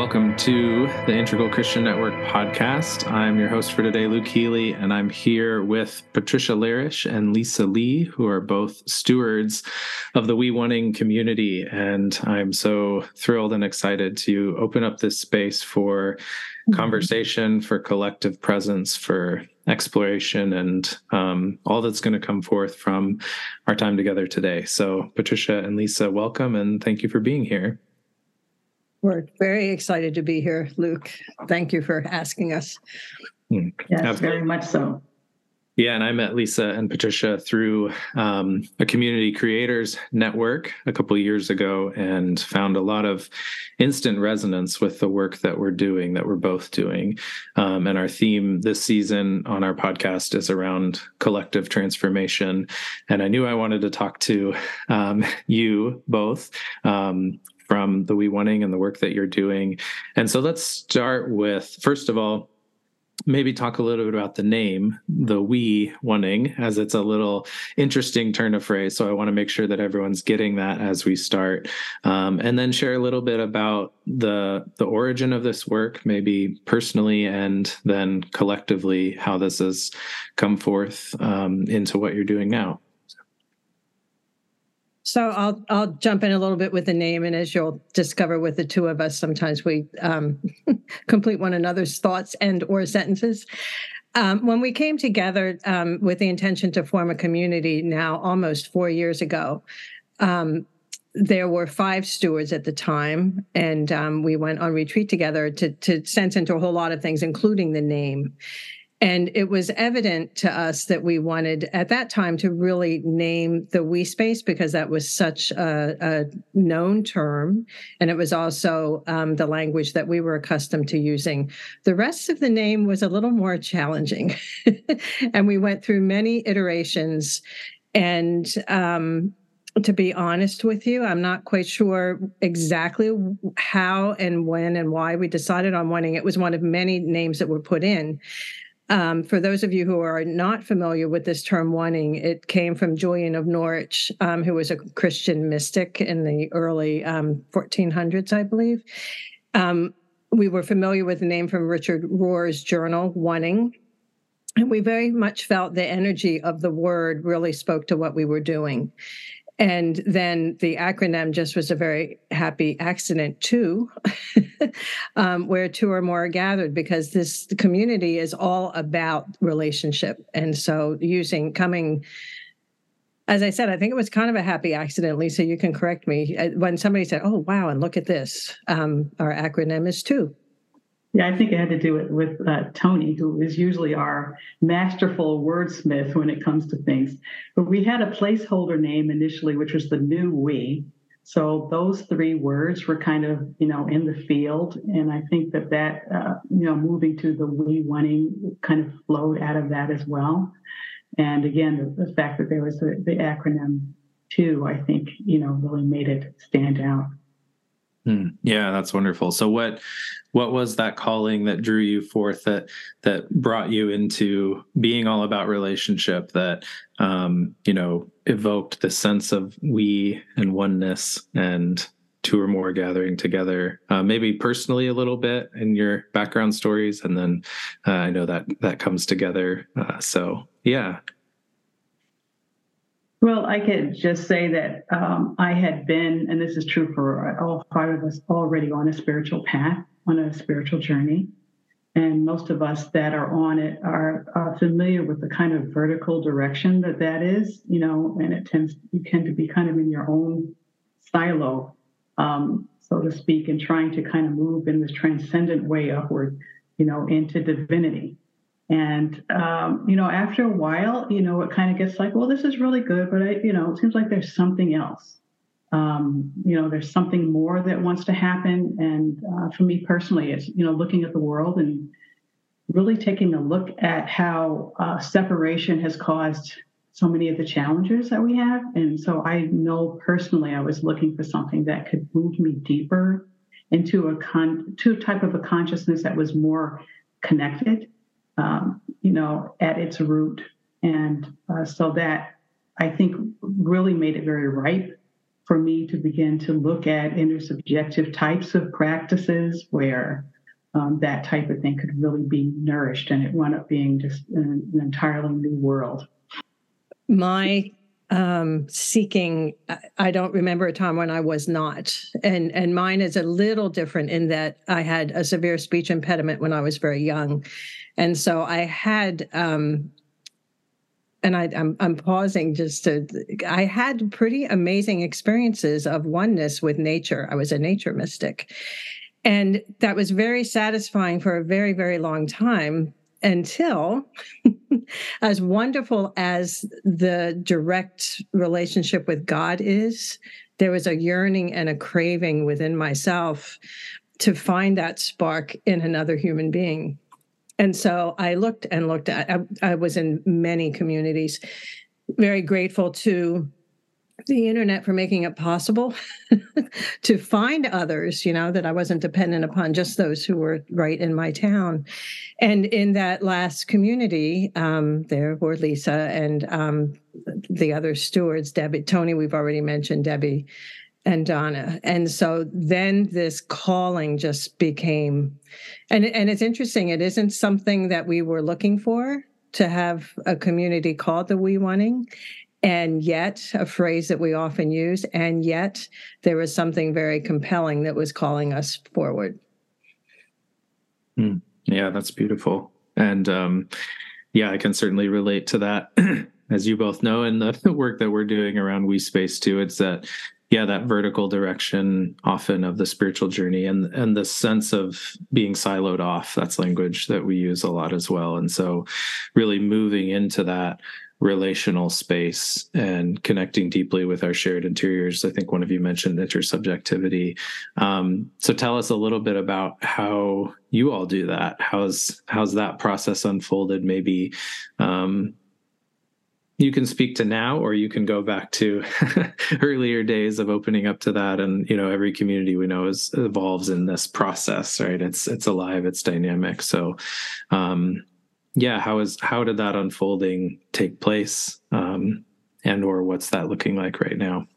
Welcome to the Integral Christian Network podcast. I'm your host for today, Luke Healy, and I'm here with Patricia Larish and Lisa Lee, who are both stewards of the We Wanting community. And I'm so thrilled and excited to open up this space for conversation, for collective presence, for exploration, and all that's going to come forth from our time together today. So Patricia and Lisa, welcome, and thank you for being here. We're very excited to be here, Luke. Thank you for asking us. Yes, absolutely. Very much so. Yeah, and I met Lisa and Patricia through a community creators network a couple of years ago and found a lot of instant resonance with the work that we're doing, that we're both doing. And our theme this season on our podcast is around collective transformation. And I knew I wanted to talk to you both from the We Wanting and the work that you're doing. And so let's start with, first of all, maybe talk a little bit about the name, the We Wanting, as it's a little interesting turn of phrase. So I want to make sure that everyone's getting that as we start. And then share a little bit about the origin of this work, maybe personally and then collectively, how this has come forth into what you're doing now. So I'll jump in a little bit with the name, and as you'll discover with the two of us, sometimes we complete one another's thoughts and or sentences. When we came together with the intention to form a community now almost 4 years ago, there were 5 stewards at the time, and we went on retreat together to sense into a whole lot of things, including the name. And it was evident to us that we wanted at that time to really name the we space, because that was such a known term. And it was also the language that we were accustomed to using. The rest of the name was a little more challenging. And we went through many iterations. And to be honest with you, I'm not quite sure exactly how and when and why we decided on Wanting. It was one of many names that were put in. For those of you who are not familiar with this term Wanting, it came from Julian of Norwich, who was a Christian mystic in the early 1400s, I believe. We were familiar with the name from Richard Rohr's journal, Wanting, and we very much felt the energy of the word really spoke to what we were doing. And then the acronym just was a very happy accident too, where 2 or more are gathered, because the community is all about relationship. And so as I said, I think it was kind of a happy accident, Lisa, you can correct me, when somebody said, oh, wow, and look at this, our acronym is 2. Yeah, I think it had to do with Tony, who is usually our masterful wordsmith when it comes to things. But we had a placeholder name initially, which was the New We. So those 3 words were kind of, in the field. And I think that moving to the We Wanting kind of flowed out of that as well. And again, the fact that there was the acronym 2, I think, really made it stand out. Yeah, that's wonderful. So what was that calling that drew you forth, that brought you into being all about relationship, that evoked the sense of we and oneness and 2 or more gathering together, maybe personally a little bit in your background stories, and then I know that comes together. So yeah. Well, I could just say that I had been, and this is true for all 5 of us, already on a spiritual path, on a spiritual journey. And most of us that are on it are familiar with the kind of vertical direction that is, and you tend to be kind of in your own silo, so to speak, and trying to kind of move in this transcendent way upward, into divinity. And, after a while, it kind of gets like, well, this is really good, but it seems like there's something else. There's something more that wants to happen. And for me personally, it's, looking at the world and really taking a look at how separation has caused so many of the challenges that we have. And so I know personally I was looking for something that could move me deeper into a type of a consciousness that was more connected, at its root. And so that, I think, really made it very ripe for me to begin to look at intersubjective types of practices where that type of thing could really be nourished, and it wound up being just an entirely new world. My seeking, I don't remember a time when I was not. And mine is a little different in that I had a severe speech impediment when I was very young. And so I had, and I'm pausing I had pretty amazing experiences of oneness with nature. I was a nature mystic. And that was very satisfying for a very, very long time until, as wonderful as the direct relationship with God is, there was a yearning and a craving within myself to find that spark in another human being. And so I looked and looked at, I was in many communities, very grateful to the internet for making it possible to find others, that I wasn't dependent upon just those who were right in my town. And in that last community, there were Lisa and the other stewards, Debbie, Tony, we've already mentioned, Debbie and Donna. And so then this calling just became, and it's interesting, it isn't something that we were looking for, to have a community called the We Wanting. And yet, a phrase that we often use, and yet there was something very compelling that was calling us forward. Yeah, that's beautiful. And I can certainly relate to that. As you both know, in the work that we're doing around We Space too, it's that vertical direction often of the spiritual journey and the sense of being siloed off. That's language that we use a lot as well. And so really moving into that relational space and connecting deeply with our shared interiors. I think one of you mentioned intersubjectivity. So tell us a little bit about how you all do that. How's that process unfolded? Maybe you can speak to now, or you can go back to earlier days of opening up to that. And, every community we know evolves in this process, right? It's alive, it's dynamic. So, how did that unfolding take place? Or what's that looking like right now?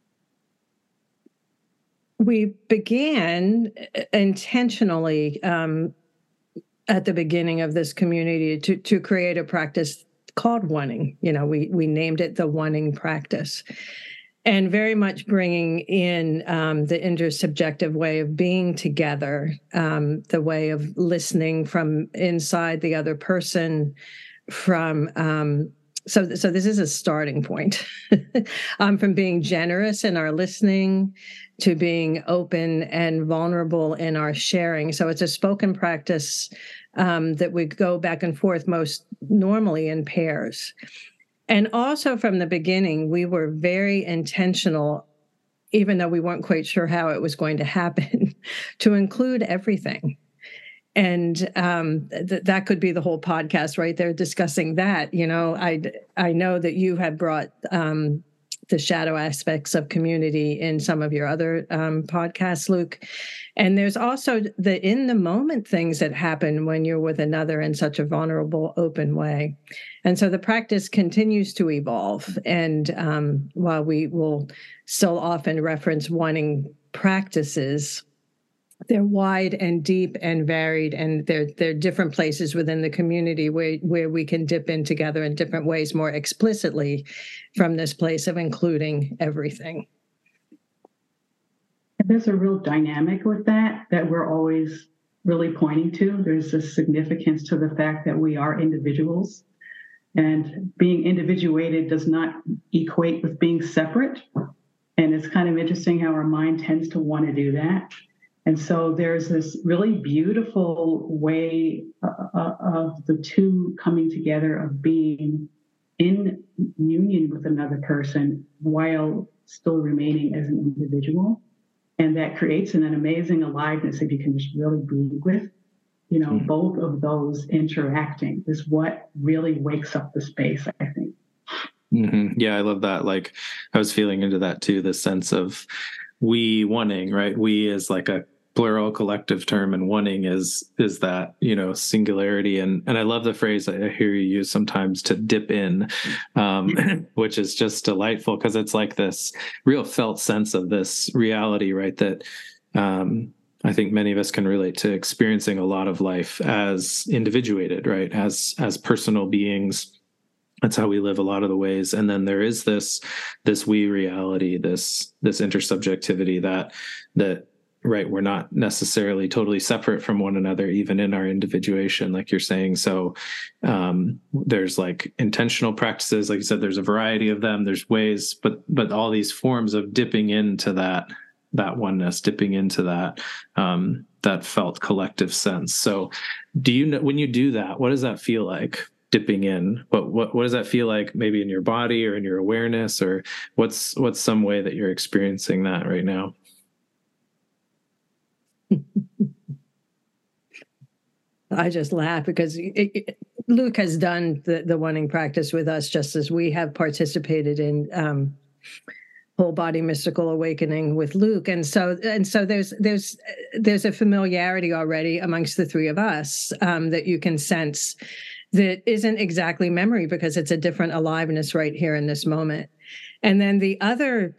We began intentionally at the beginning of this community to create a practice called Wanting. We named it the Wanting practice, and very much bringing in the intersubjective way of being together, the way of listening from inside the other person, from so this is a starting point, from being generous in our listening to being open and vulnerable in our sharing. So it's a spoken practice that we go back and forth most normally in pairs. And also from the beginning, we were very intentional, even though we weren't quite sure how it was going to happen, to include everything. And that could be the whole podcast right there discussing that. I know that you had brought the shadow aspects of community in some of your other podcasts, Luke. And there's also the in the moment things that happen when you're with another in such a vulnerable, open way. And so the practice continues to evolve. And while we will still often reference Wanting practices, they're wide and deep and varied, and they're different places within the community where we can dip in together in different ways more explicitly from this place of including everything. There's a real dynamic with that we're always really pointing to. There's a significance to the fact that we are individuals, and being individuated does not equate with being separate. And it's kind of interesting how our mind tends to want to do that. And so there's this really beautiful way of the two coming together, of being in union with another person while still remaining as an individual. And that creates an amazing aliveness if you can just really be with, both of those interacting is what really wakes up the space, I think. Mm-hmm. Yeah, I love that. Like, I was feeling into that too, the sense of we wanting, right? We as like a plural collective term, and wanting is that, singularity. And I love the phrase I hear you use sometimes, to dip in, which is just delightful, because it's like this real felt sense of this reality, right? That I think many of us can relate to, experiencing a lot of life as individuated, right? As personal beings. That's how we live a lot of the ways. And then there is this we reality, this intersubjectivity that right, we're not necessarily totally separate from one another, even in our individuation, like you're saying. So there's like intentional practices, like you said, there's a variety of them, there's ways, but all these forms of dipping into that oneness, dipping into that felt collective sense. So do you know, when you do that, what does that feel like? Dipping in, what does that feel like, maybe in your body or in your awareness, or what's some way that you're experiencing that right now? I just laugh because Luke has done the wanting practice with us, just as we have participated in whole body mystical awakening with Luke, and so there's a familiarity already amongst the three of us that you can sense, that isn't exactly memory, because it's a different aliveness right here in this moment. And then the other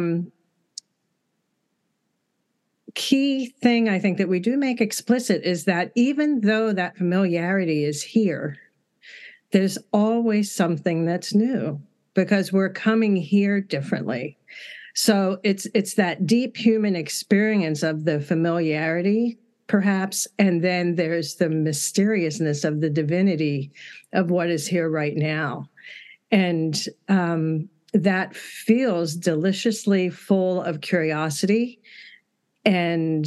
key thing I think that we do make explicit is that even though that familiarity is here, there's always something that's new, because we're coming here differently. So it's that deep human experience of the familiarity, perhaps, and then there's the mysteriousness of the divinity of what is here right now. And that feels deliciously full of curiosity. And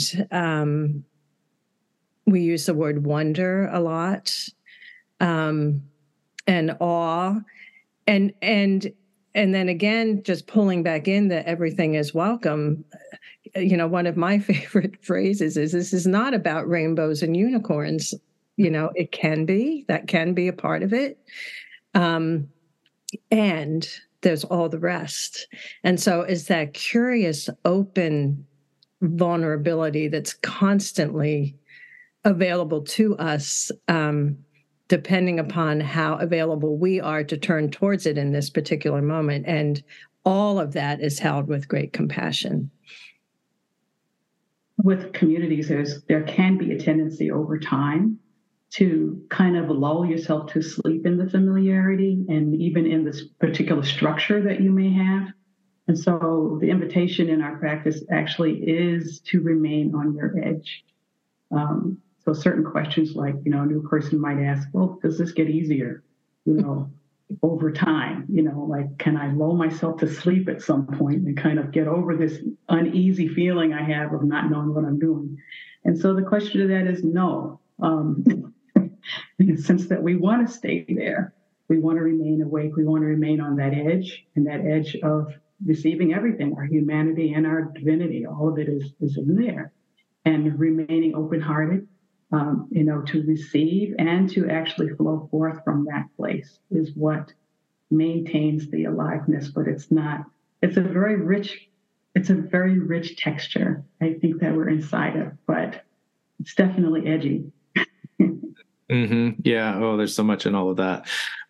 we use the word wonder a lot, and awe. And then again, just pulling back in that everything is welcome. One of my favorite phrases is, this is not about rainbows and unicorns. It can be, that can be a part of it. And there's all the rest. And so it's that curious, open vulnerability that's constantly available to us, depending upon how available we are to turn towards it in this particular moment. And all of that is held with great compassion. With communities, there can be a tendency over time to kind of lull yourself to sleep in the familiarity, and even in this particular structure that you may have. And so the invitation in our practice actually is to remain on your edge. So certain questions, like, a new person might ask, well, does this get easier, over time? Like, can I lull myself to sleep at some point and kind of get over this uneasy feeling I have of not knowing what I'm doing? And so the question to that is no. In the sense that we want to stay there. We want to remain awake. We want to remain on that edge, and that edge of receiving everything, our humanity and our divinity. All of it is in there. And remaining open-hearted, to receive and to actually flow forth from that place is what maintains the aliveness. But it's a very rich texture, I think, that we're inside of, but it's definitely edgy. Mm-hmm. Yeah. Oh, there's so much in all of that.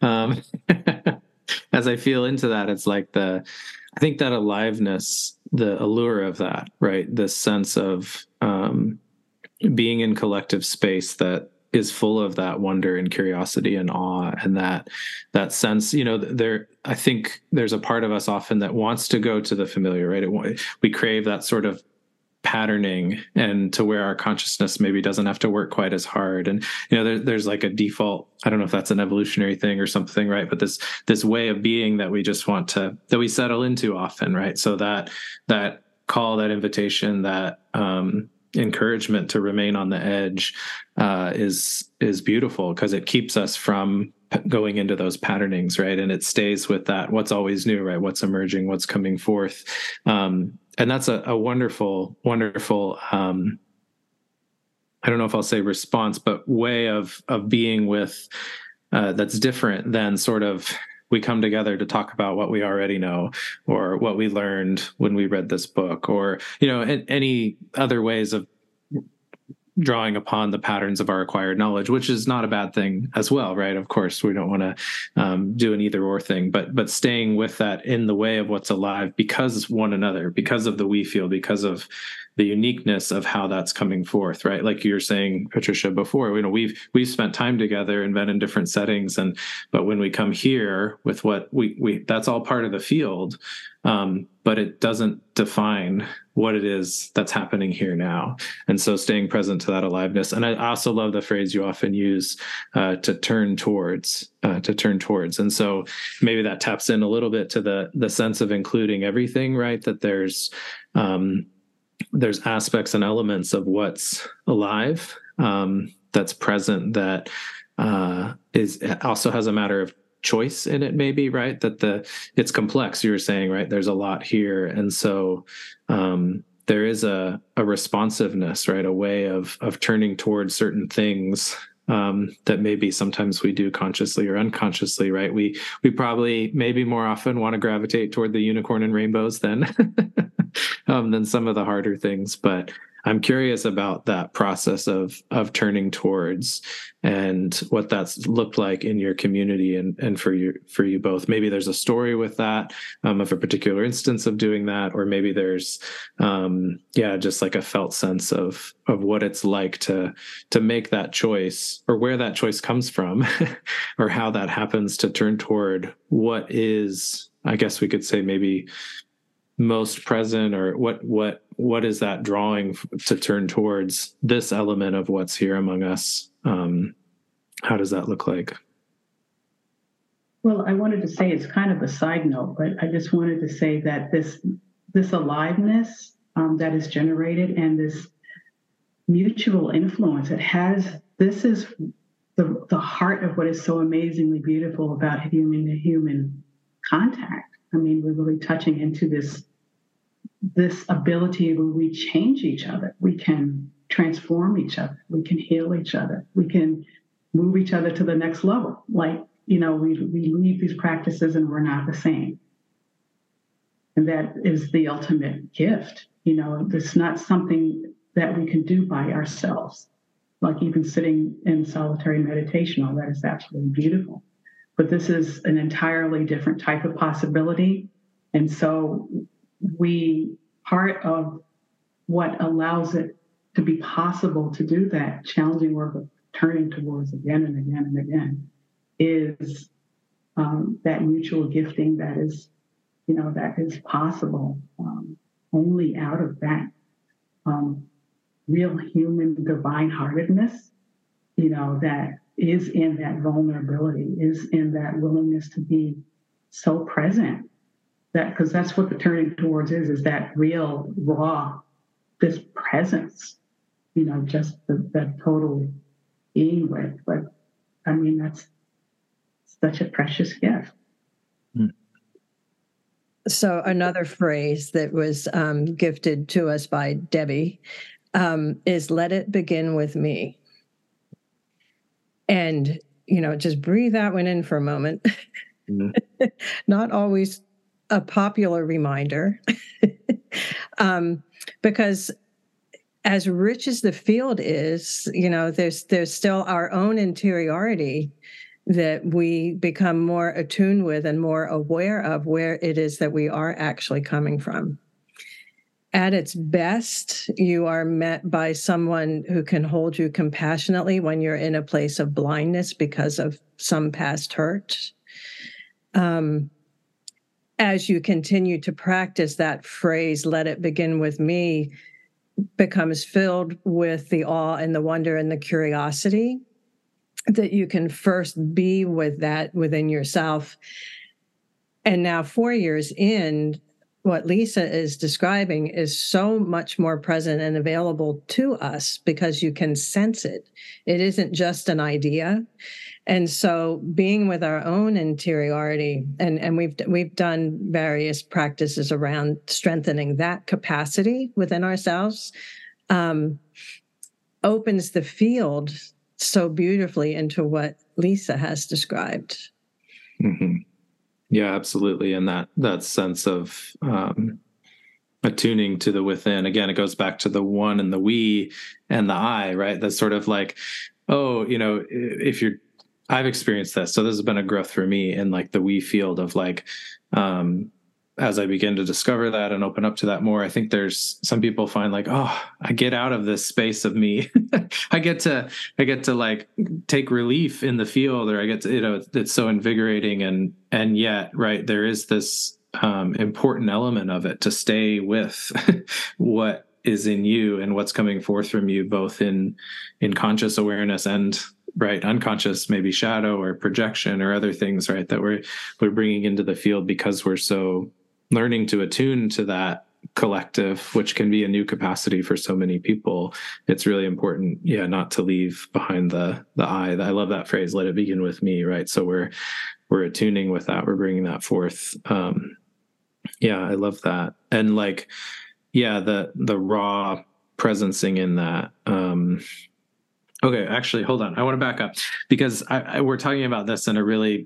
As I feel into that, it's like I think that aliveness, the allure of that, right? This sense of being in collective space that is full of that wonder and curiosity and awe, and that sense, I think there's a part of us often that wants to go to the familiar, right? We crave that sort of patterning, and to where our consciousness maybe doesn't have to work quite as hard. And there's like a default, I don't know if that's an evolutionary thing or something, right? But this way of being that we just that we settle into often, right? So that call, that invitation, that encouragement to remain on the edge is beautiful, because it keeps us from going into those patternings, right? And it stays with that what's always new, right? What's emerging, what's coming forth. And that's a wonderful, wonderful, I don't know if I'll say response, but way of being with, that's different than sort of, we come together to talk about what we already know, or what we learned when we read this book, or, any other ways of drawing upon the patterns of our acquired knowledge, which is not a bad thing as well, right? Of course, we don't want to do an either or thing, but staying with that in the way of what's alive because one another, because of the we feel, because of the uniqueness of how that's coming forth, right? Like you were saying, Patricia, before, we've spent time together and been in different settings, but when we come here with what we that's all part of the field, but it doesn't define what it is that's happening here now. And so staying present to that aliveness. And I also love the phrase you often use, to turn towards. And so maybe that taps in a little bit to the sense of including everything, right? That there's aspects and elements of what's alive, that's present, that also has a matter of choice in it, maybe, right? That it's complex, you were saying, right? There's a lot here. And so there is a responsiveness, right? A way of turning towards certain things that maybe sometimes we do consciously or unconsciously, right? We probably maybe more often want to gravitate toward the unicorn and rainbows than some of the harder things. But I'm curious about that process of turning towards and what that's looked like in your community and for you both. Maybe there's a story with that, of a particular instance of doing that, or maybe there's just like a felt sense of what it's like to make that choice, or where that choice comes from, or how that happens to turn toward what is, I guess we could say, maybe most present, or what is that drawing to turn towards this element of what's here among us? How does that look like? Well, I wanted to say, it's kind of a side note, but I just wanted to say that this aliveness that is generated, and this mutual influence this is the heart of what is so amazingly beautiful about human to human contact. I mean, we're really touching into this ability where we change each other. We can transform each other. We can heal each other. We can move each other to the next level. Like, we leave these practices and we're not the same. And that is the ultimate gift. It's not something that we can do by ourselves. Like even sitting in solitary meditation, all that is absolutely beautiful. But this is an entirely different type of possibility. And so part of what allows it to be possible to do that challenging work of turning towards again and again and again is that mutual gifting that is possible only out of that real human divine heartedness, that is in that vulnerability, is in that willingness to be so present. Because that's what the turning towards is that real raw, this presence, just that total being with. But I mean, that's such a precious gift. So another phrase that was gifted to us by Debbie is "Let it begin with me." And, just breathe that one in for a moment. Mm-hmm. Not always a popular reminder, because as rich as the field is, there's still our own interiority that we become more attuned with and more aware of where it is that we are actually coming from. At its best, you are met by someone who can hold you compassionately when you're in a place of blindness because of some past hurt. As you continue to practice, that phrase, "let it begin with me," becomes filled with the awe and the wonder and the curiosity that you can first be with that within yourself. And now 4 years in, what Lisa is describing is so much more present and available to us because you can sense it. It isn't just an idea. And so being with our own interiority, and we've done various practices around strengthening that capacity within ourselves, opens the field so beautifully into what Lisa has described. Mm-hmm. Yeah, absolutely. And that sense of attuning to the within. Again, it goes back to the one and the we and the I, right? That's sort of like, oh, I've experienced this. So this has been a growth for me in like the we field of like, as I begin to discover that and open up to that more, I think there's some people find like, oh, I get out of this space of me. I get to like take relief in the field, or I get to, it's so invigorating. And yet, right, there is this important element of it to stay with what is in you and what's coming forth from you, both in conscious awareness and right unconscious, maybe shadow or projection or other things, right, that we're bringing into the field, because we're so learning to attune to that collective, which can be a new capacity for so many people. It's really important, not to leave behind the I. I love that phrase, let it begin with me, right? So we're attuning with that, we're bringing that forth. I love that. And like, the raw presencing in that. Okay, actually, hold on. I want to back up, because we're talking about this in a really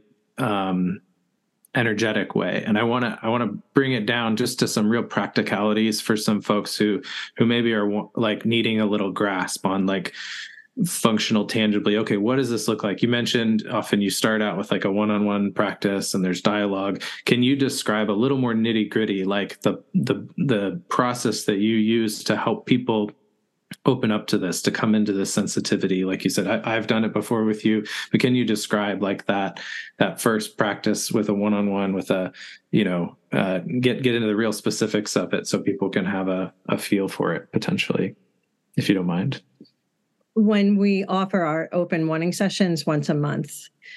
energetic way, and I want to bring it down just to some real practicalities for some folks who maybe are like needing a little grasp on like functional, tangibly. Okay, what does this look like? You mentioned often you start out with like a one-on-one practice and there's dialogue. Can you describe a little more nitty-gritty, like the process that you use to help people open up to this, to come into this sensitivity? Like you said, I've done it before with you, but can you describe like that first practice with a one-on-one, with a, get into the real specifics of it so people can have a feel for it potentially, if you don't mind? When we offer our open morning sessions once a month,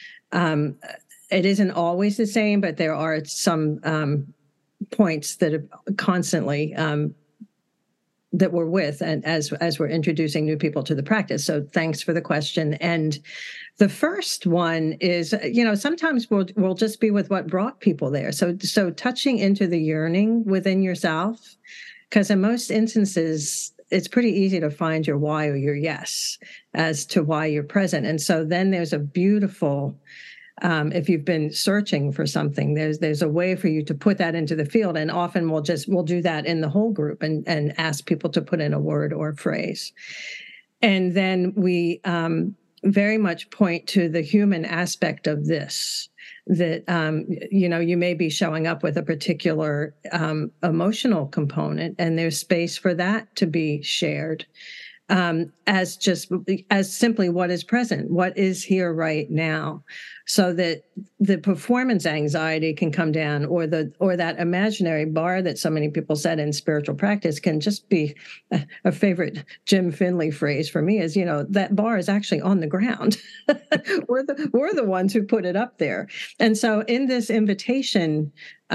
it isn't always the same, but there are some points that are constantly that we're with, and as we're introducing new people to the practice. So thanks for the question. And the first one is, sometimes we'll just be with what brought people there. So touching into the yearning within yourself, because in most instances, it's pretty easy to find your why or your yes as to why you're present. And so then there's a beautiful, if you've been searching for something, there's a way for you to put that into the field. And often we'll do that in the whole group and ask people to put in a word or a phrase. And then we very much point to the human aspect of this, that, you may be showing up with a particular emotional component, and there's space for that to be shared. As simply what is present, what is here right now, so that the performance anxiety can come down, or that imaginary bar that so many people said in spiritual practice can just be a favorite Jim Finley phrase for me is, that bar is actually on the ground. we're the ones who put it up there. And so in this invitation,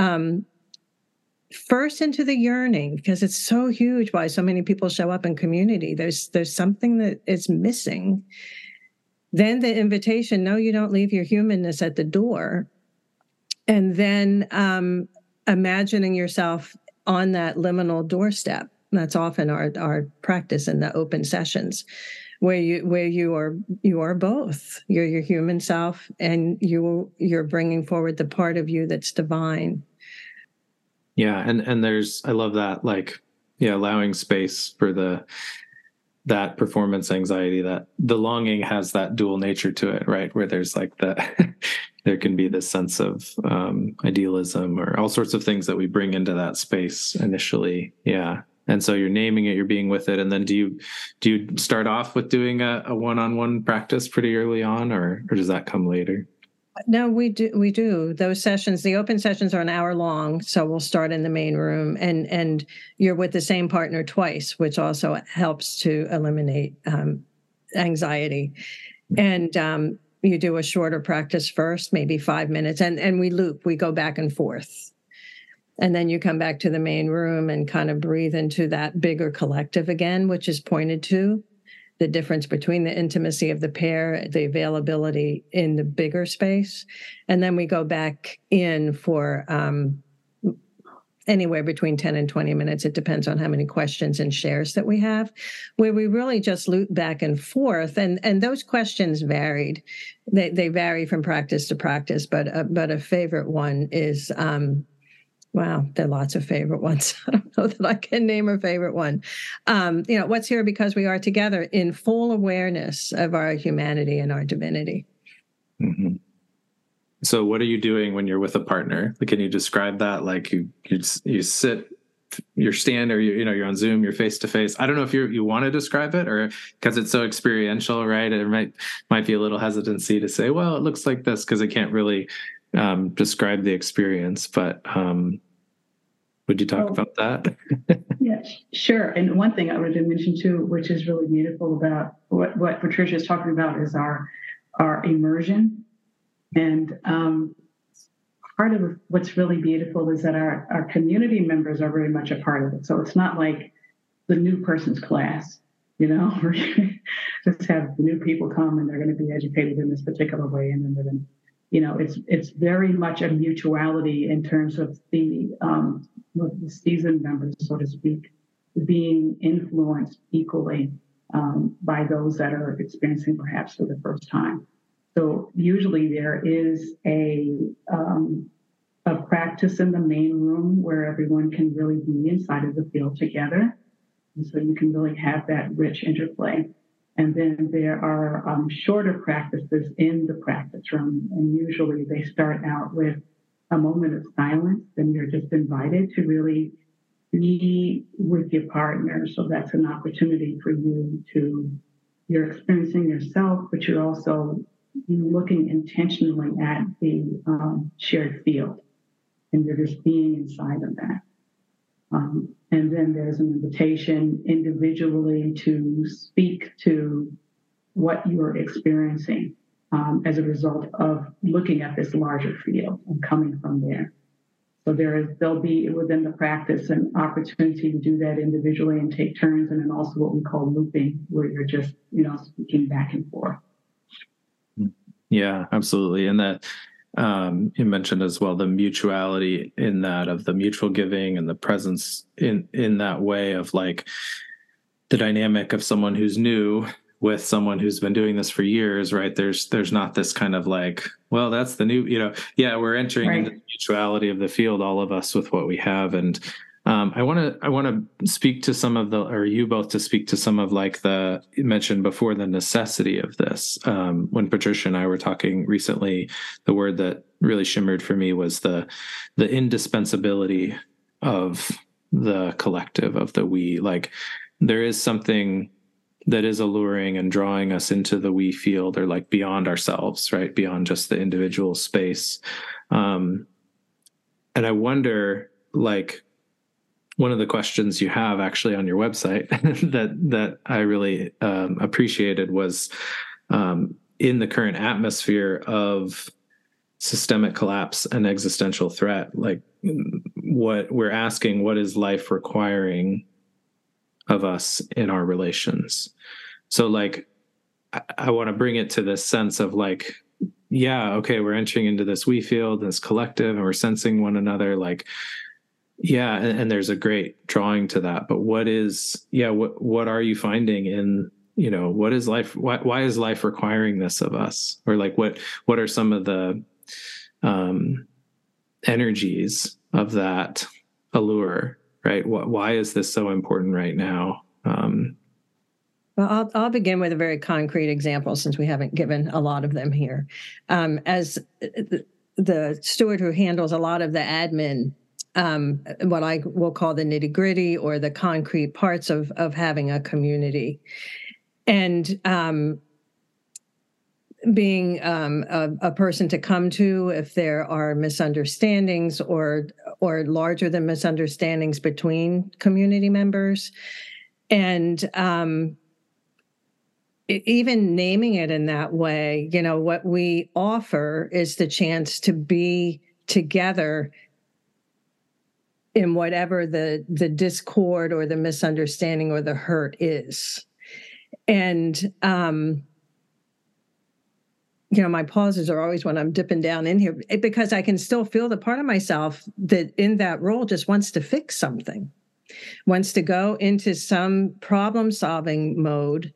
first into the yearning, because it's so huge why so many people show up in community. There's something that is missing. Then the invitation, no, you don't leave your humanness at the door. And then imagining yourself on that liminal doorstep. That's often our practice in the open sessions, where you are both. You're your human self, and you're bringing forward the part of you that's divine. Yeah. And I love that, like, allowing space for that performance anxiety, that the longing has that dual nature to it, right? Where there's like there can be this sense of idealism or all sorts of things that we bring into that space initially. Yeah. And so you're naming it, you're being with it. And then do you start off with doing a one-on-one practice pretty early on, or does that come later? No, we do. Those sessions, the open sessions are an hour long. So we'll start in the main room, and you're with the same partner twice, which also helps to eliminate anxiety. And you do a shorter practice first, maybe 5 minutes, and we loop, we go back and forth. And then you come back to the main room and kind of breathe into that bigger collective again, which is pointed to the difference between the intimacy of the pair, the availability in the bigger space. And then we go back in for anywhere between 10 and 20 minutes. It depends on how many questions and shares that we have, where we really just loop back and forth. And those questions varied. They vary from practice to practice, but a favorite one is, Wow, there are lots of favorite ones. I don't know that I can name a favorite one. What's here because we are together in full awareness of our humanity and our divinity. Mm-hmm. So what are you doing when you're with a partner? Like, can you describe that? Like you sit, you stand, or you're on Zoom, you're face to face. I don't know if you want to describe it, or because it's so experiential, right? It might be a little hesitancy to say, well, it looks like this, because I can't really describe the experience. But would you talk about that? Yeah, sure. And one thing I would mention too, which is really beautiful about what Patricia is talking about, is our immersion. And part of what's really beautiful is that our community members are very much a part of it. So it's not like the new person's class, where you just have new people come and they're going to be educated in this particular way, and then they're going to, it's very much a mutuality in terms of the seasoned members, so to speak, being influenced equally by those that are experiencing perhaps for the first time. So usually there is a practice in the main room where everyone can really be inside of the field together. And so you can really have that rich interplay. And then there are shorter practices in the practice room. And usually they start out with a moment of silence, and you're just invited to really be with your partner. So that's an opportunity for you're experiencing yourself, but you're also looking intentionally at the shared field, and you're just being inside of that. And then there's an invitation individually to speak to what you're experiencing as a result of looking at this larger field and coming from there. So there'll be within the practice an opportunity to do that individually and take turns, and then also what we call looping, where you're just speaking back and forth. Yeah, absolutely. And that you mentioned as well the mutuality in that, of the mutual giving and the presence in that way of like the dynamic of someone who's new with someone who's been doing this for years, right? There's not this kind of like, well, that's the new, we're entering into the mutuality of the field, all of us, with what we have. And I want to speak to some of or you both to speak to some of like you mentioned before, the necessity of this. When Patricia and I were talking recently, the word that really shimmered for me was the indispensability of the collective, of the we. Like, there is something that is alluring and drawing us into the we field, or like beyond ourselves, right? Beyond just the individual space. And I wonder, like, one of the questions you have actually on your website that I really appreciated was, in the current atmosphere of systemic collapse and existential threat, like, what we're asking, what is life requiring of us in our relations? So like, I want to bring it to this sense of like, yeah, okay, we're entering into this we field, this collective, and we're sensing one another, like, yeah, and there's a great drawing to that. But what are you finding in, what is life? Why is life requiring this of us? Or like, what are some of the energies of that allure, right? Why is this so important right now? Well, I'll begin with a very concrete example, since we haven't given a lot of them here. As the steward who handles a lot of the admin, what I will call the nitty-gritty or the concrete parts of having a community, and being a person to come to if there are misunderstandings or larger than misunderstandings between community members, and even naming it in that way. What we offer is the chance to be together in whatever the discord or the misunderstanding or the hurt is. And my pauses are always when I'm dipping down in here, because I can still feel the part of myself that in that role just wants to fix something, wants to go into some problem-solving mode.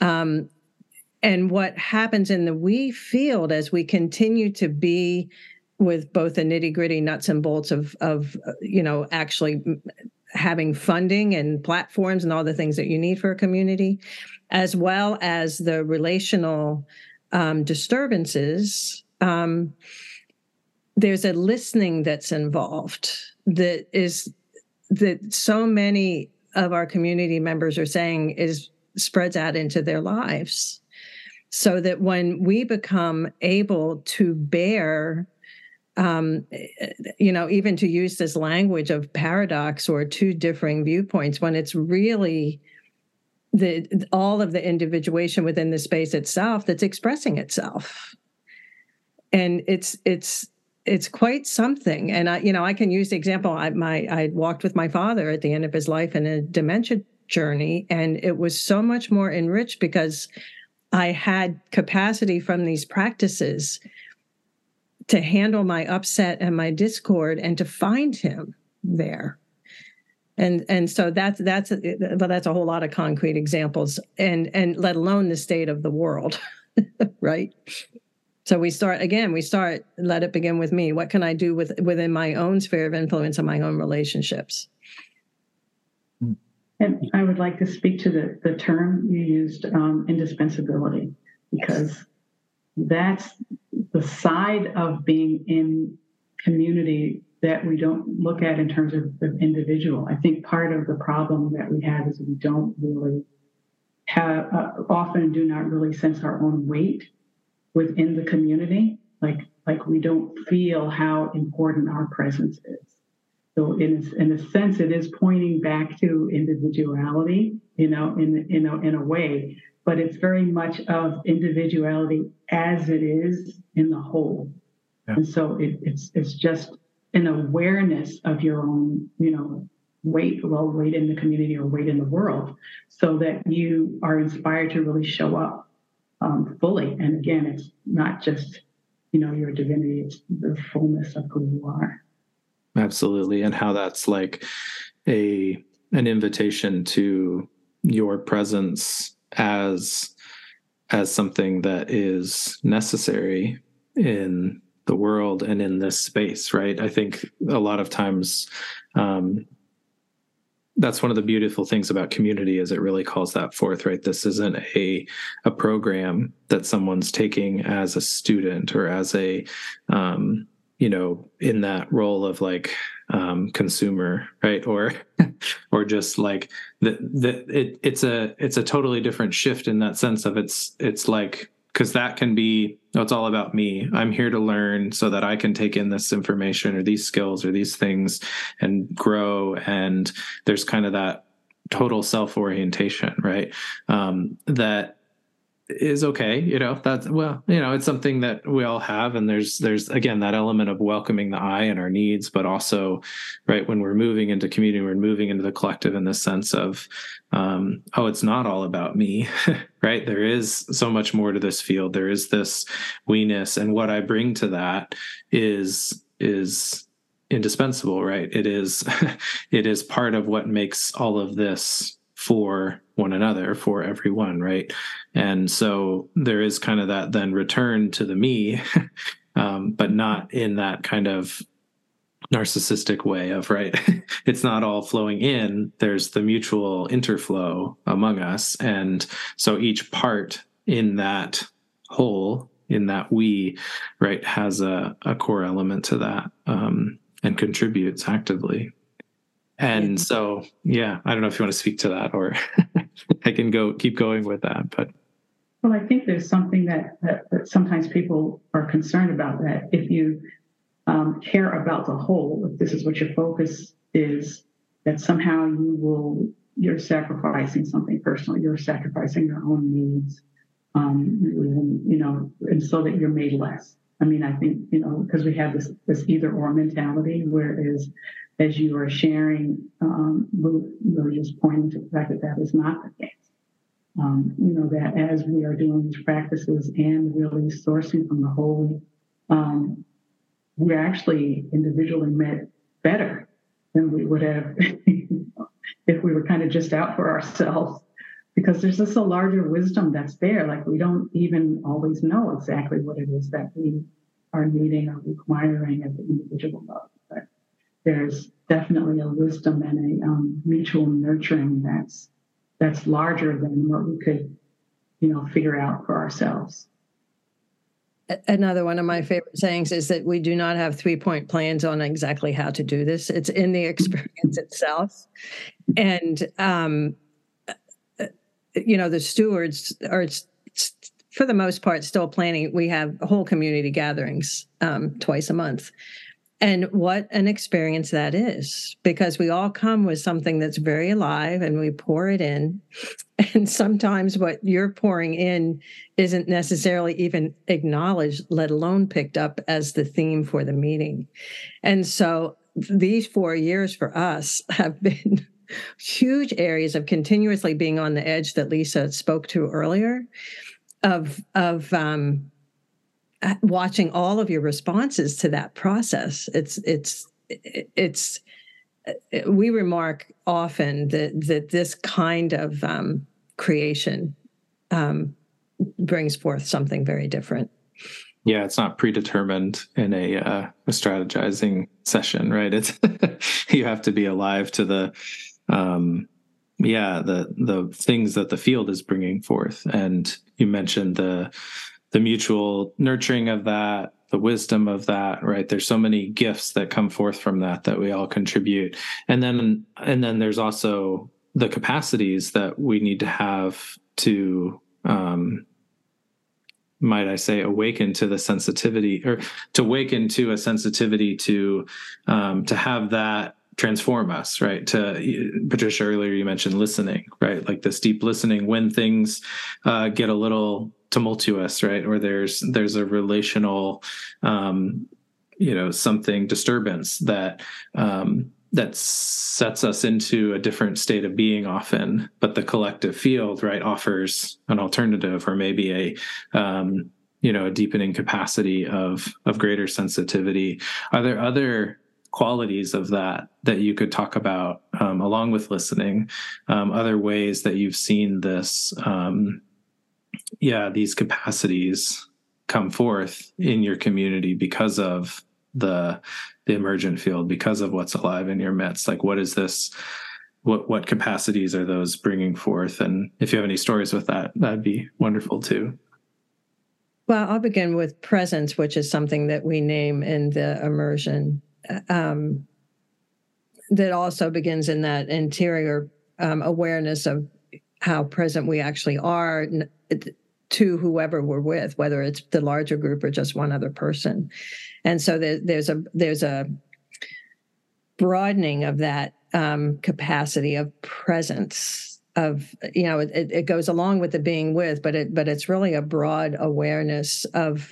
And what happens in the we field as we continue to be with both the nitty-gritty nuts and bolts of actually having funding and platforms and all the things that you need for a community, as well as the relational disturbances. There's a listening that's involved that so many of our community members are saying spreads out into their lives. So that when we become able to bear, even to use this language of paradox or two differing viewpoints, when it's really all of the individuation within the space itself that's expressing itself. And it's quite something. And I can use the example. I walked with my father at the end of his life in a dementia journey, and it was so much more enriched because I had capacity from these practices to handle my upset and my discord and to find him there. And so that's a whole lot of concrete examples, and let alone the state of the world, right? So we start, let it begin with me. What can I do within my own sphere of influence and my own relationships? And I would like to speak to the term you used, indispensability, because that's the side of being in community that we don't look at in terms of the individual. I think part of the problem that we have is we don't really often do not really sense our own weight within the community. Like we don't feel how important our presence is. So in a sense, it is pointing back to individuality, in a way, but it's very much of individuality as it is in the whole. Yeah. And so it's just an awareness of your own, weight in the community or weight in the world, so that you are inspired to really show up fully. And again, it's not just, your divinity, it's the fullness of who you are. Absolutely. And how that's like an invitation to your presence as something that is necessary in the world and in this space, right? I think a lot of times that's one of the beautiful things about community, is it really calls that forth, right? This isn't a program that someone's taking as a student or as a in that role of like consumer, right? Or just like it's a totally different shift in that sense of it's like, because that can be, it's all about me. I'm here to learn so that I can take in this information or these skills or these things and grow. And there's kind of that total self-orientation, right? That is okay. It's something that we all have. And there's again, that element of welcoming the I and our needs, but also, right, when we're moving into community, we're moving into the collective in the sense of, it's not all about me, right? There is so much more to this field. There is this we-ness, and what I bring to that is indispensable, right? It is part of what makes all of this for one another, for everyone, right? And so there is kind of that then return to the me, but not in that kind of narcissistic way of, right, it's not all flowing in. There's the mutual interflow among us. And so each part in that whole, in that we, right, has a core element to that, and contributes actively. And so, yeah, I don't know if you want to speak to that, or I can keep going with that. But well, I think there's something that sometimes people are concerned about, that if you care about the whole, if this is what your focus is, that somehow you're sacrificing something personal, you're sacrificing your own needs, and so that you're made less. I mean, I think, because we have this either or mentality, whereas as you are sharing, we're just pointing to the fact that is not the case. That as we are doing these practices and really sourcing from the whole, we're actually individually met better than we would have if we were kind of just out for ourselves, because there's just a larger wisdom that's there. Like, we don't even always know exactly what it is that we are needing or requiring at the individual level. But there's definitely a wisdom and a mutual nurturing that's larger than what we could, figure out for ourselves. Another one of my favorite sayings is that we do not have 3-point plans on exactly how to do this. It's in the experience itself. And, the stewards are, for the most part, still planning. We have whole community gatherings twice a month. And what an experience that is, because we all come with something that's very alive and we pour it in. And sometimes what you're pouring in isn't necessarily even acknowledged, let alone picked up as the theme for the meeting. And so these 4 years for us have been huge areas of continuously being on the edge that Lisa spoke to earlier, of watching all of your responses to that process. We remark often that this kind of creation brings forth something very different. Yeah, it's not predetermined in a strategizing session, right? It's you have to be alive to the things that the field is bringing forth. And you mentioned the mutual nurturing of that, the wisdom of that, right? There's so many gifts that come forth from that we all contribute. And then there's also the capacities that we need to have to, might I say, awaken to the sensitivity, or to awaken to a sensitivity to have that transform us, right? To Patricia, earlier you mentioned listening, right? Like this deep listening when things get a little tumultuous, right? Or there's a relational, something disturbance that sets us into a different state of being often, but the collective field, right, offers an alternative, or maybe a deepening capacity of greater sensitivity. Are there other qualities of that you could talk about along with listening, other ways that you've seen this, these capacities come forth in your community because of the emergent field, because of what's alive in your midst? Like, what is this? What capacities are those bringing forth? And if you have any stories with that, that'd be wonderful too. Well, I'll begin with presence, which is something that we name in the immersion. That also begins in that interior awareness of how present we actually are to whoever we're with, whether it's the larger group or just one other person. And so there's a broadening of that capacity of presence. Of it goes along with the being with, but it's really a broad awareness of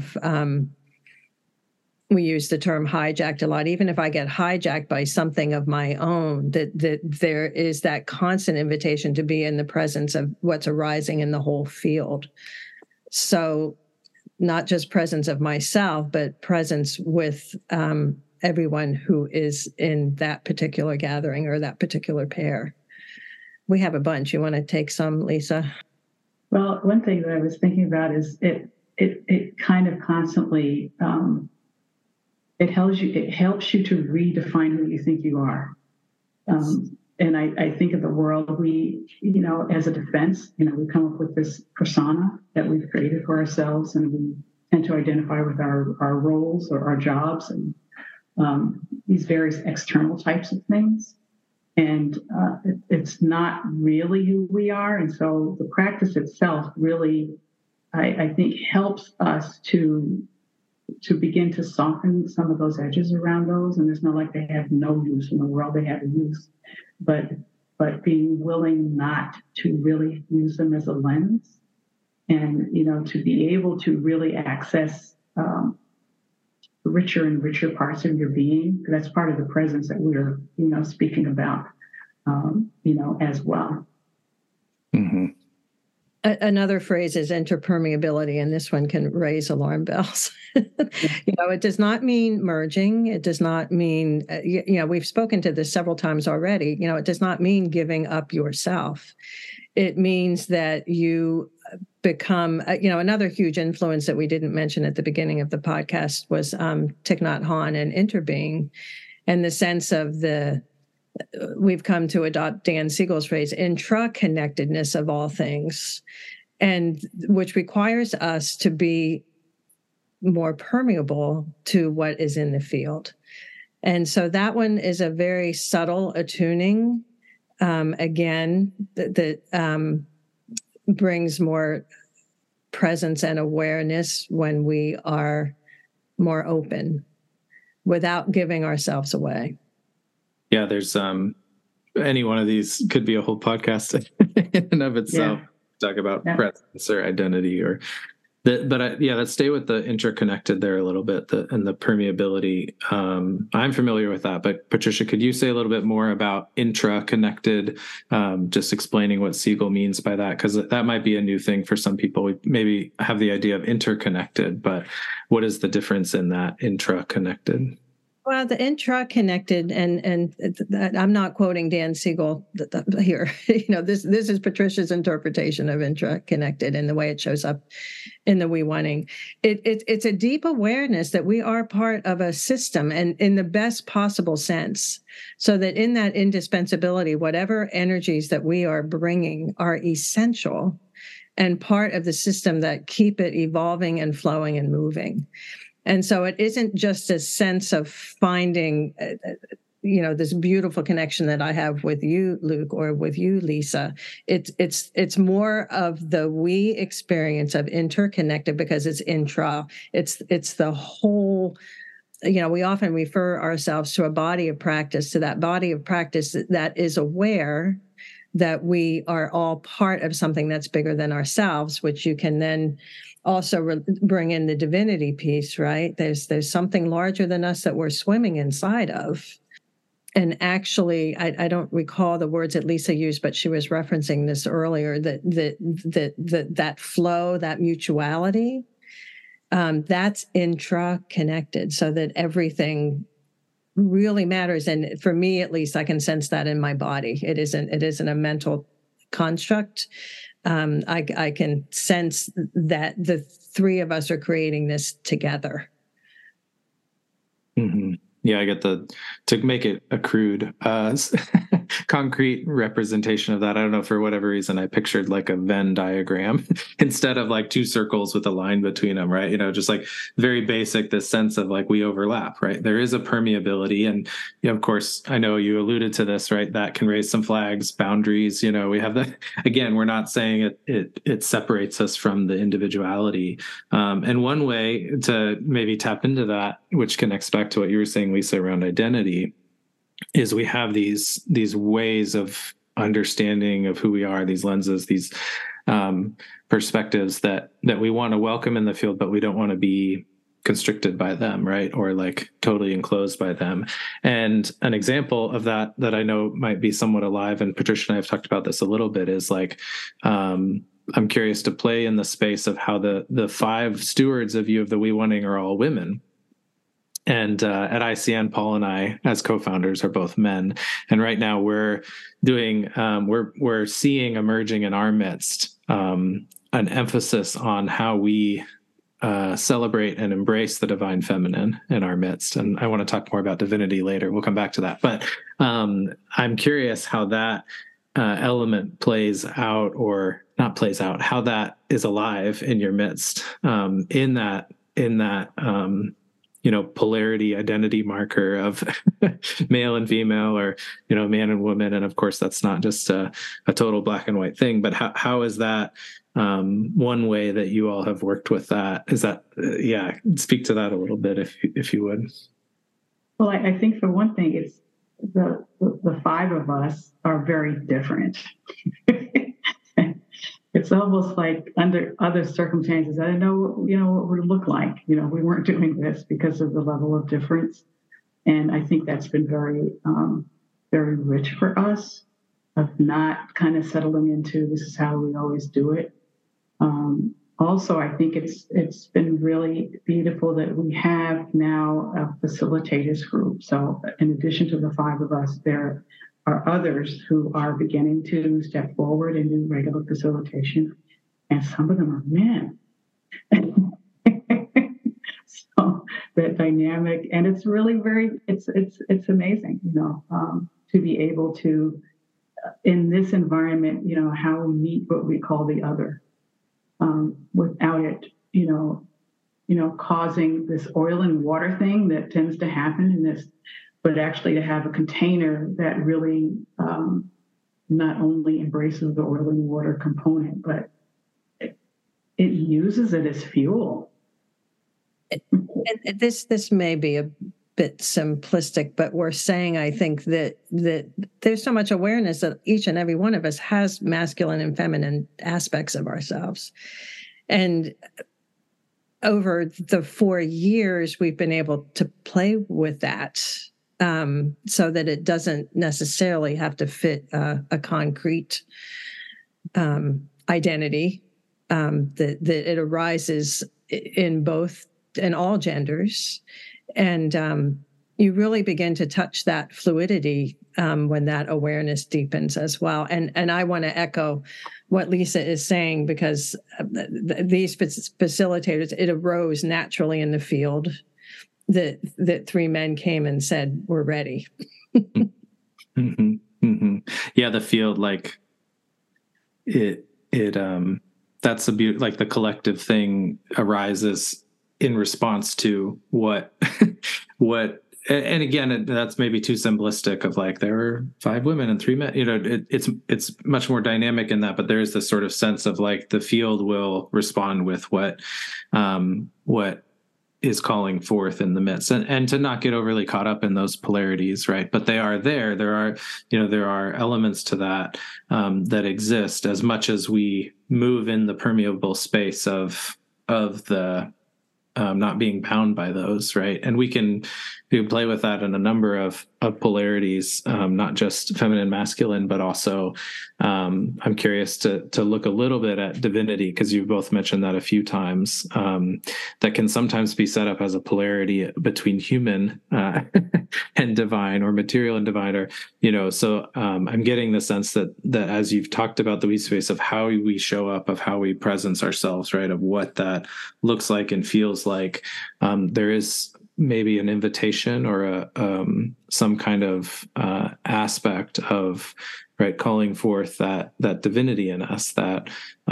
we use the term hijacked a lot. Even if I get hijacked by something of my own, that there is that constant invitation to be in the presence of what's arising in the whole field. So not just presence of myself, but presence with everyone who is in that particular gathering or that particular pair. We have a bunch. You want to take some, Lisa? Well, one thing that I was thinking about is it kind of constantly it helps you to redefine who you think you are. And I think of the world, we, as a defense, we come up with this persona that we've created for ourselves, and we tend to identify with our roles or our jobs and these various external types of things. And it's not really who we are. And so the practice itself really, I think, helps us to begin to soften some of those edges around those. And it's not like they have no use in the world, they have a use, but being willing not to really use them as a lens, and, to be able to really access richer and richer parts of your being. That's part of the presence that we're, speaking about, as well. Mm-hmm. Another phrase is interpermeability, and this one can raise alarm bells. It does not mean merging. It does not mean, we've spoken to this several times already. It does not mean giving up yourself. It means that you become, another huge influence that we didn't mention at the beginning of the podcast was Thich Nhat Hanh and interbeing, and the sense of we've come to adopt Dan Siegel's phrase, intra-connectedness of all things, and which requires us to be more permeable to what is in the field. And so that one is a very subtle attuning, again, that brings more presence and awareness when we are more open without giving ourselves away. Yeah, there's any one of these could be a whole podcast in and of itself. Yeah. Talk about presence or identity or let's stay with the interconnected there a little bit, and the permeability. I'm familiar with that, but Patricia, could you say a little bit more about intra-connected, just explaining what Siegel means by that? Because that might be a new thing for some people. We maybe have the idea of interconnected, but what is the difference in that intra-connected? Well, the intra-connected, and I'm not quoting Dan Siegel here. This is Patricia's interpretation of intra-connected and the way it shows up in the We Wanting. It's a deep awareness that we are part of a system, and in the best possible sense, so that in that indispensability, whatever energies that we are bringing are essential and part of the system that keep it evolving and flowing and moving. And so it isn't just a sense of finding, this beautiful connection that I have with you, Luke, or with you, Lisa. It's more of the we experience of interconnected, because it's intra. It's the whole. We often refer ourselves to a body of practice, to that body of practice that is aware that we are all part of something that's bigger than ourselves, which you can then also bring in the divinity piece, right? There's something larger than us that we're swimming inside of. And actually, I don't recall the words that Lisa used, but she was referencing this earlier, that flow, that mutuality, that's intra-connected, so that everything really matters. And for me, at least, I can sense that in my body. It isn't a mental construct. I can sense that the three of us are creating this together. Mm-hmm. Yeah, I get to make it a crude, concrete representation of that. I don't know, for whatever reason, I pictured like a Venn diagram instead of like two circles with a line between them, right? Just like very basic, this sense of like we overlap, right? There is a permeability. And of course, I know you alluded to this, right? That can raise some flags, boundaries. We have that. Again, we're not saying it separates us from the individuality. And one way to maybe tap into that, which connects back to what you were saying, Lisa, around identity, is we have these ways of understanding of who we are, these lenses, these perspectives that we want to welcome in the field, but we don't want to be constricted by them, right? Or like totally enclosed by them. And an example of that I know might be somewhat alive, and Patricia and I have talked about this a little bit, is like, I'm curious to play in the space of how the 5 stewards of You of the We Wanting are all women. And at ICN, Paul and I, as co-founders, are both men. And right now we're doing, we're seeing emerging in our midst an emphasis on how we celebrate and embrace the divine feminine in our midst. And I want to talk more about divinity later. We'll come back to that. But I'm curious how that element plays out, or not plays out, how that is alive in your midst, in that polarity identity marker of male and female, or, man and woman. And of course, that's not just a total black and white thing, but how is that one way that you all have worked with that? Is that, speak to that a little bit, if you would. Well, I think for one thing, it's the 5 of us are very different. It's almost like under other circumstances, I don't know, what it would look like. We weren't doing this because of the level of difference. And I think that's been very, very rich for us, of not kind of settling into this is how we always do it. Also, I think it's been really beautiful that we have now a facilitators group. So in addition to the 5 of us, there are others who are beginning to step forward and do regular facilitation. and some of them are men. So that dynamic, and it's really it's amazing, to be able to, in this environment, how we meet what we call the other, without it, causing this oil and water thing that tends to happen in this, but actually to have a container that really not only embraces the oil and water component, but it uses it as fuel. And this may be a bit simplistic, but we're saying, I think, that there's so much awareness that each and every one of us has masculine and feminine aspects of ourselves. And over the 4 years, we've been able to play with that, so that it doesn't necessarily have to fit a concrete identity, that it arises in all genders. And you really begin to touch that fluidity when that awareness deepens as well. And I want to echo what Lisa is saying, because these facilitators, it arose naturally in the field that 3 men came and said, we're ready. Mm-hmm. Mm-hmm. Yeah, the field, like it that's the beauty, like the collective thing arises in response to what and again, that's maybe too simplistic of like, there were 5 women and 3 men, it's much more dynamic in that, but there is this sort of sense of like the field will respond with what is calling forth in the midst, and to not get overly caught up in those polarities, right? But they are there. There are elements to that that exist as much as we move in the permeable space of the not being bound by those, right? And we can play with that in a number of polarities, not just feminine, masculine, but also I'm curious to look a little bit at divinity, because you've both mentioned that a few times, that can sometimes be set up as a polarity between human and divine, or material and divine, or so I'm getting the sense that as you've talked about the we space of how we show up, of how we presence ourselves, right, of what that looks like and feels like, there is maybe an invitation or some kind of aspect of, right, calling forth that divinity in us, that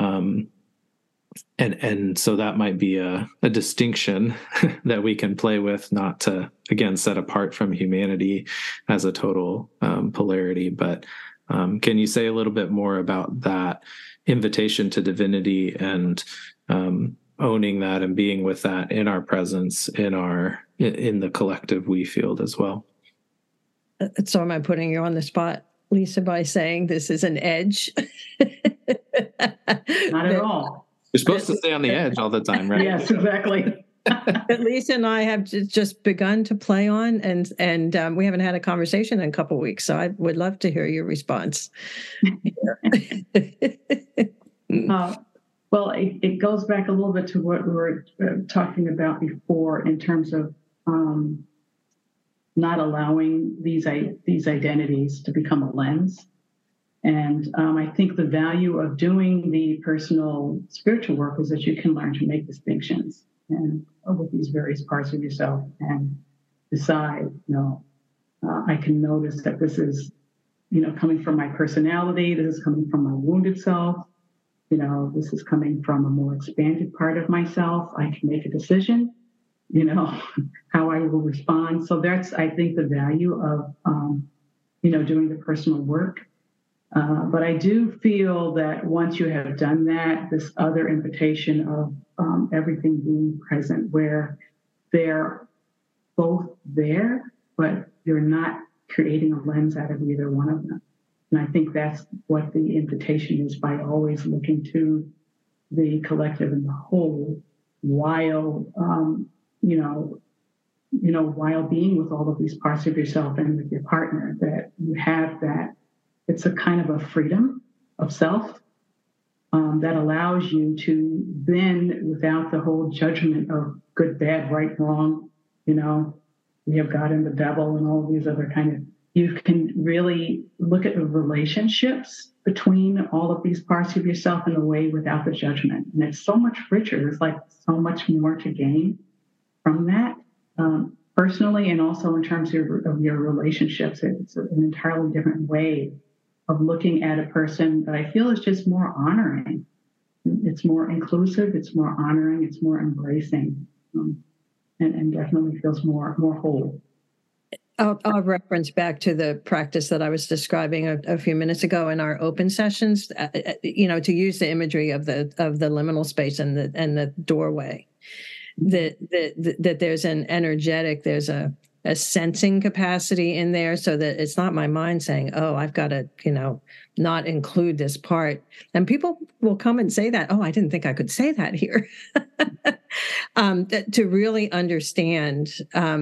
and so that might be a distinction that we can play with, not to, again, set apart from humanity as a total polarity. But can you say a little bit more about that invitation to divinity, and owning that and being with that in our presence, in the collective we field as well? So am I putting you on the spot, Lisa, by saying this is an edge? Not at all. You're supposed to stay on the edge all the time, right? Yes, exactly. That Lisa and I have just begun to play on, and we haven't had a conversation in a couple of weeks, so I would love to hear your response. Well, it goes back a little bit to what we were talking about before, in terms of not allowing these identities to become a lens. And I think the value of doing the personal spiritual work is that you can learn to make distinctions and with these various parts of yourself, and decide, I can notice that this is, coming from my personality, this is coming from my wounded self, this is coming from a more expanded part of myself. I can make a decision, how I will respond. So that's, I think, the value of, doing the personal work. But I do feel that once you have done that, this other invitation of everything being present, where they're both there, but you're not creating a lens out of either one of them. And I think that's what the invitation is, by always looking to the collective and the whole, while, while being with all of these parts of yourself and with your partner, that you have that. It's a kind of a freedom of self that allows you to then, without the whole judgment of good, bad, right, wrong, we have God and the devil and all these other kind of you can really look at the relationships between all of these parts of yourself in a way without the judgment. And it's so much richer. There's like so much more to gain from that, personally, and also in terms of your relationships. It's an entirely different way of looking at a person that I feel is just more honoring. It's more inclusive, it's more honoring, it's more embracing, and definitely feels more whole. I'll reference back to the practice that I was describing a few minutes ago in our open sessions. To use the imagery of the liminal space and the doorway, that there's an energetic, there's a sensing capacity in there, so that it's not my mind saying, "Oh, I've got to, not include this part." And people will come and say that, "Oh, I didn't think I could say that here." To really understand.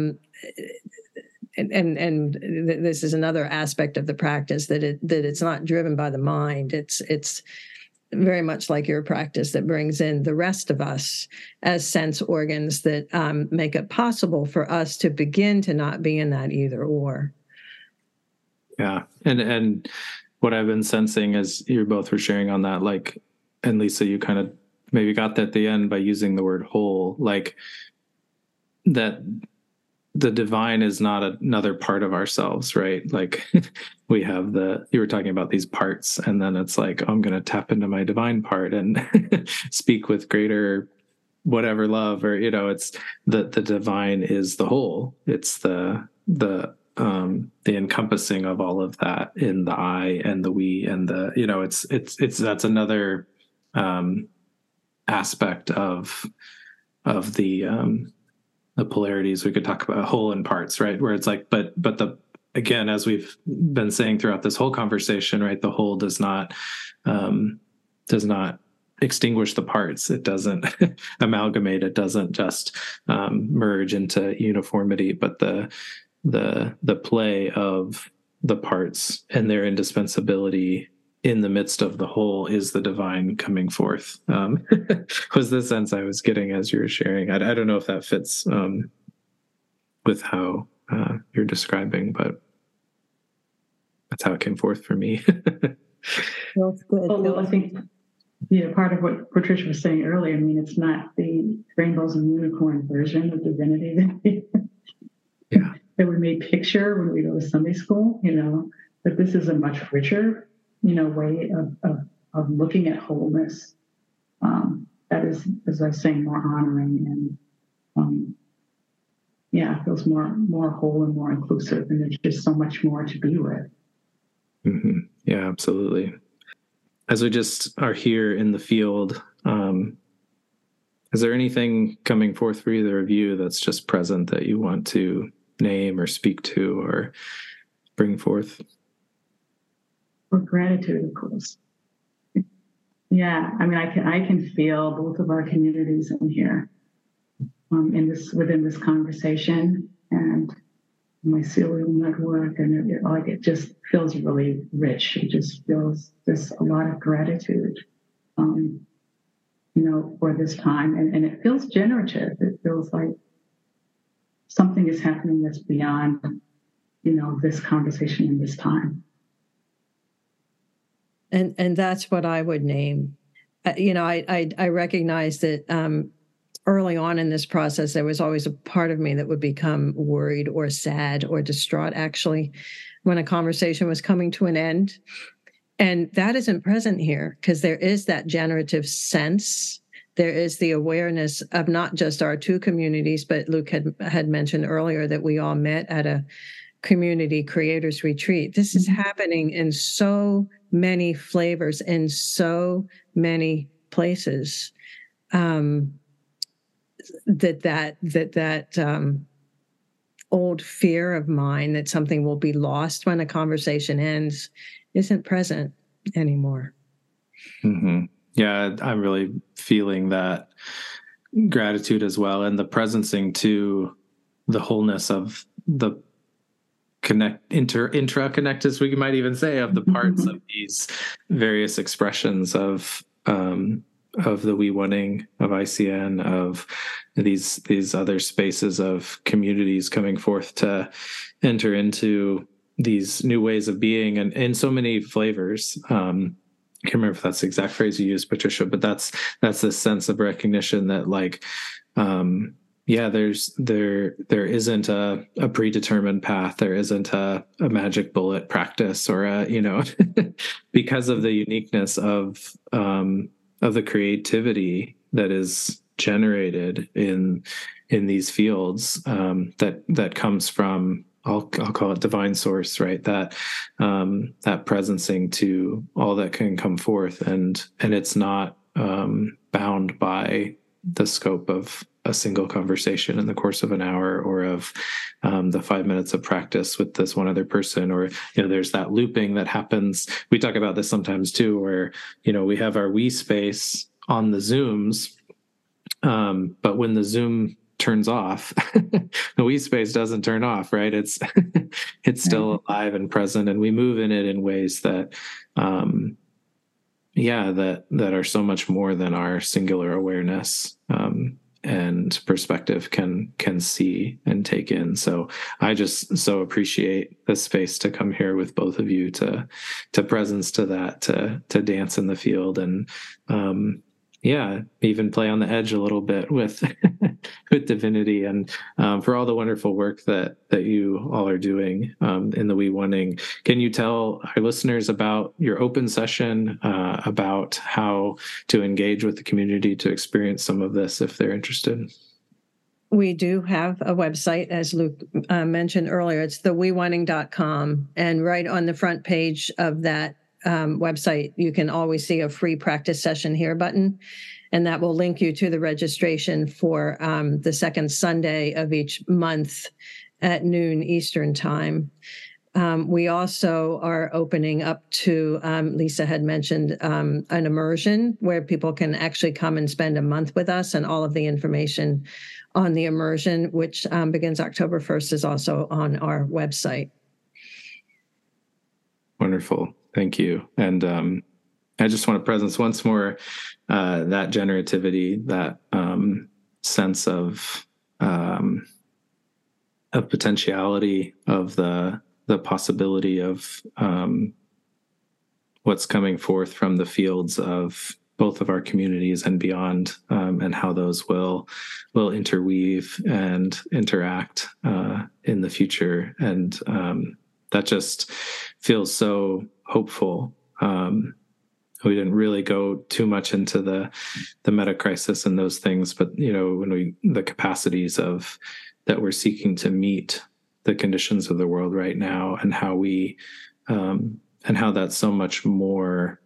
And this is another aspect of the practice, that it's not driven by the mind. It's very much like your practice that brings in the rest of us as sense organs that make it possible for us to begin to not be in that either or. Yeah, and what I've been sensing as you both were sharing on that, like, and Lisa, you kind of maybe got that at the end by using the word whole, like that. The divine is not another part of ourselves, right? Like we have you were talking about these parts, and then it's like, I'm going to tap into my divine part and speak with greater whatever love, or, it's the divine is the whole. It's the encompassing of all of that in the I and the we and the, it's that's another aspect of the polarities. We could talk about whole and parts, right? Where it's like, but again, as we've been saying throughout this whole conversation, right? The whole does not extinguish the parts. It doesn't amalgamate. It doesn't just merge into uniformity, but the play of the parts and their indispensability in the midst of the whole is the divine coming forth, was the sense I was getting as you were sharing. I don't know if that fits with how you're describing, but that's how it came forth for me. Well, good. Well, I think, part of what Patricia was saying earlier, I mean, it's not the rainbows and unicorn version of divinity that we may picture when we go to Sunday school, but this is a much richer way of looking at wholeness. That is, as I was saying, more honoring and feels more whole and more inclusive, and there's just so much more to be with. Mm-hmm. Yeah, absolutely. As we just are here in the field, is there anything coming forth for either of you that's just present that you want to name or speak to or bring forth? Or gratitude, of course. Yeah, I mean, I can feel both of our communities in here, within this conversation, and my mycelial network, and it just feels really rich. It just feels there's a lot of gratitude, for this time, and it feels generative. It feels like something is happening that's beyond, this conversation in this time. And that's what I would name. I recognize that early on in this process, there was always a part of me that would become worried or sad or distraught, actually, when a conversation was coming to an end. And that isn't present here, because there is that generative sense. There is the awareness of not just our two communities, but Luke had mentioned earlier that we all met at a community creators retreat. This is happening in so many flavors, in so many places, that old fear of mine that something will be lost when a conversation ends isn't present anymore. Mm-hmm. Yeah, I'm really feeling that gratitude as well, and the presencing to the wholeness of the intra-connect, as we might even say, of the parts of these various expressions of the we wanting, of ICN, of these other spaces of communities coming forth to enter into these new ways of being, and in so many flavors. I can't remember if that's the exact phrase you used, Patricia, but that's this sense of recognition that like, there isn't a predetermined path. There isn't a magic bullet practice or because of the uniqueness of the creativity that is generated in these fields, that comes from, I'll call it divine source, right? That presencing to all that can come forth, and it's not bound by the scope of a single conversation in the course of an hour, or of the 5 minutes of practice with this one other person, or there's that looping that happens. We talk about this sometimes too, where we have our we space on the Zooms, but when the Zoom turns off, the we space doesn't turn off, right? It's still alive and present, and we move in it in ways that that are so much more than our singular awareness and perspective can see and take in. So I just so appreciate the space to come here with both of you to presence to that, to dance in the field, and even play on the edge a little bit with with divinity, and for all the wonderful work that you all are doing in the We Oneing. Can you tell our listeners about your open session, about how to engage with the community to experience some of this if they're interested? We do have a website, as Luke mentioned earlier. It's theweoneing.com, and right on the front page of that website, you can always see a free practice session here button, and that will link you to the registration for the second Sunday of each month at noon Eastern time. We also are opening up to, Lisa had mentioned, an immersion where people can actually come and spend a month with us, and all of the information on the immersion, which begins October 1st, is also on our website. Wonderful. Thank you. And I just want to presence once more that generativity, that sense of potentiality, of the possibility of what's coming forth from the fields of both of our communities and beyond, and how those will interweave and interact in the future. And that just feels so hopeful. We didn't really go too much into the meta crisis and those things, but when the capacities of that we're seeking to meet the conditions of the world right now, and how we and how that's so much more.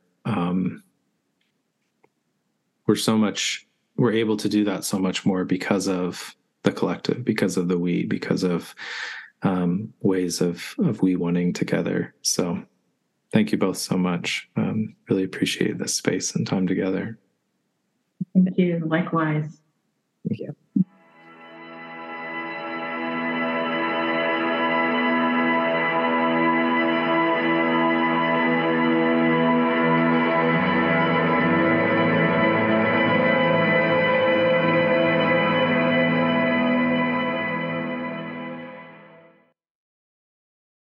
We're able to do that so much more because of the collective, because of the we, because of ways of we wanting together. So thank you both so much. Really appreciate this space and time together. Thank you. Likewise. Thank you.